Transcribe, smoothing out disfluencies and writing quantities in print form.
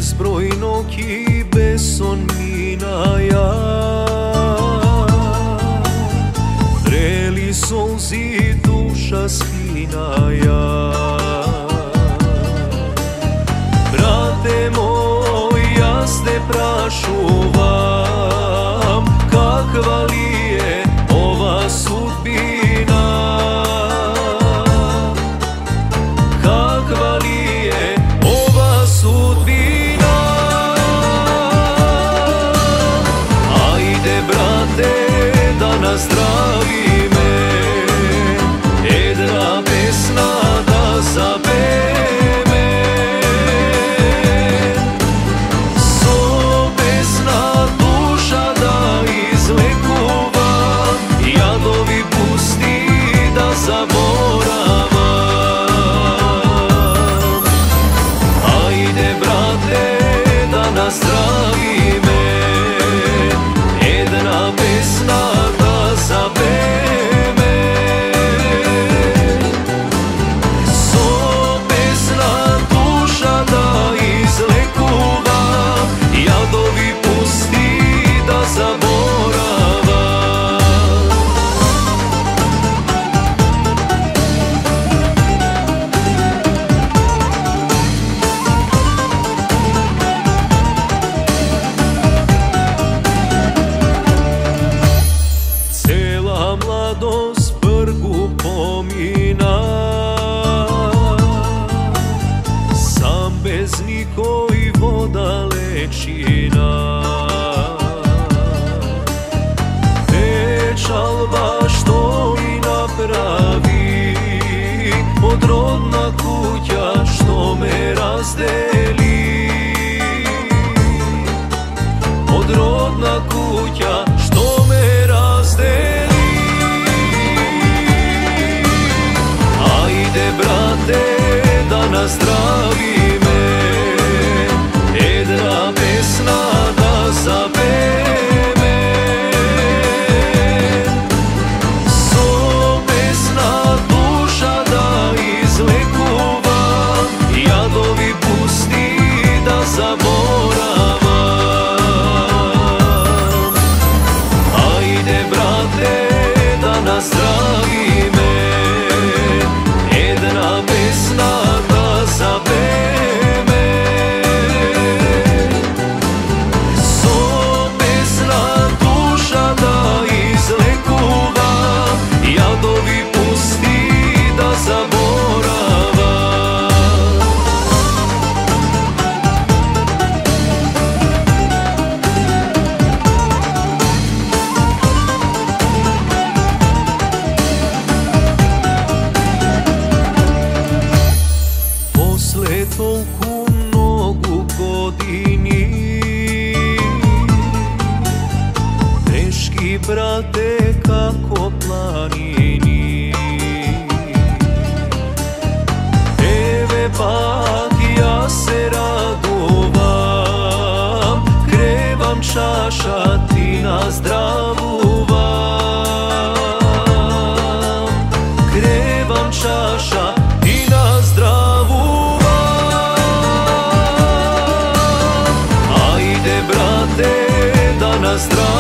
bezbrojnog i besonnina ja. Vreli solzi duša skina ja. Brate moj, ja ste prašuvam, kakva li je ova sudbina, kakva li je ova sudbina. Ajde brate da nazdravi me, jedna pesna da zapeme, so pesna duša da izlekuva, jadovi pusti da zaboravam. Ajde brate da nazdravi me, jedna pesna da zapeme, so pesna duša da izlekuva, jadovi pusti da zaboravam. Cela mladost prgu pomina, sam bez nikoj voda lečina. Pečalba što mi napravi, odrodna kuća što me razdeli, odrodna kuća što me razdeli. Ajde brate da nazdravi me, jedna pesna da zapeme, so pesna duša da izlekuva, jadovi pusti da zaboravam. Ajde brate da nazdravi me, jedna pesna da zapeme, so pesna duša da izlekuva, jadovi pusti da zaboravam. Posle tolku mnogu godini, teški brate kako planini, tebe pak ja se radovam, krevam čaša ti na zdravu vam, krevam čaša ti na zdravu vam. Ajde brate da nazdravi